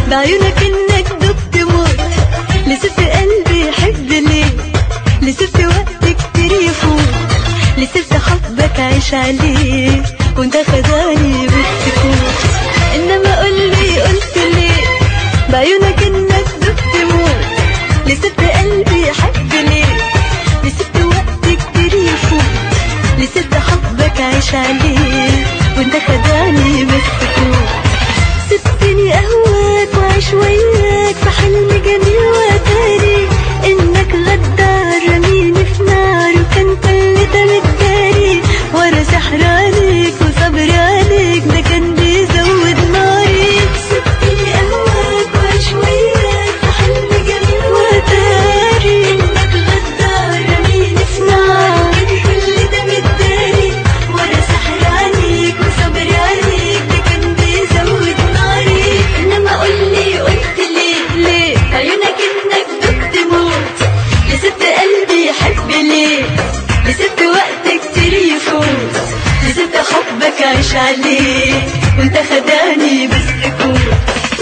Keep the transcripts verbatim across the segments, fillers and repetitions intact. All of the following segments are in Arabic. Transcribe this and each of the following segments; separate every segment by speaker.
Speaker 1: بعيونك انك دبت موت، لسبت قلبي يحب ليه، لسبت وقت كتير يفوت، لسبت حبك عيش عليه وانت خداني بالسكوت. انما قولي قلت ليه بعيونك انك دبت موت، لسبت قلبي يحب ليه، لسبت وقت كتير يفوت، لسبت حبك عيش عليه وانت خداني بالسكوت. سبتني اهواك وعيش وياك في حلم جميل واتاري انك غدار رميني في نار وكان كل ده متداري، ورا سحر عليك وصبر عليك ده كان بيزود ناري. سبتني اهواك وعيش وياك في حلم جميل واتاري انك غدار رميني في نار وكان كل ده متداري، ورا سحر عليك وصبر عليك ده كان بيزود ناري. انما قولي قلت ليه ليه عيونك انك دبت موت، لسبت قلبي يحب ليه، لسبت وقت كتير يفوت، لسبت حبك عيش عليه وانت خداني بالسكوت.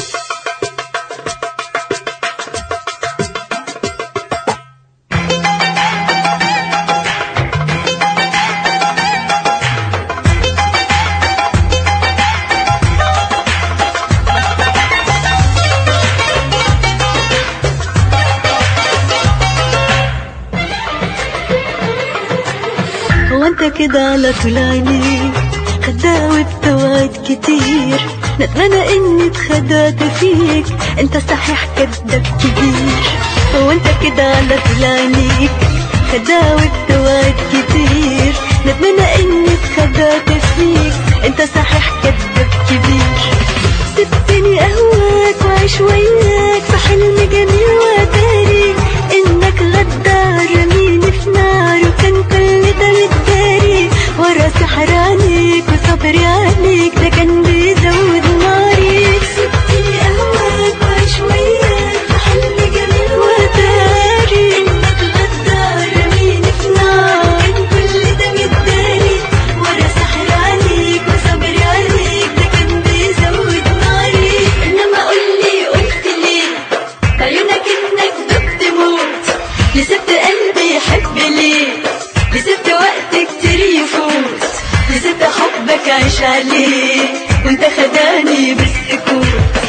Speaker 1: هو انت كده على طول عينيك خداوي بتوعد كتير، نتمنى اني اتخدعت فيك انت صحيح كداب كبير. هو انت كده على طول عينيك خداوي بتوعد كتير، نتمنى اني اتخدعت فيك انت صحيح كداب كبير. سبتني اهواك وعيش وياك في حلم جميل واتاري انك غدار رميني في نار وكان كل ده متداري، ورا سحر عليك وصبري عليك ده كان بيزود ناري. سبتني اهواك وعيش وياك في حلم جميل واتاري انك غدار رميني في نار كان كل ده متداري، ورا سحر عليك وصبري عليك ده كان بيزود ناري. انما قولي قلت ليه بعيونك انك دبت موت، لسبت قلبي يحب ليه، لسبت وقت كتير يفوت، لسبت حبك عيش عليه وانت خداني بالسكوت.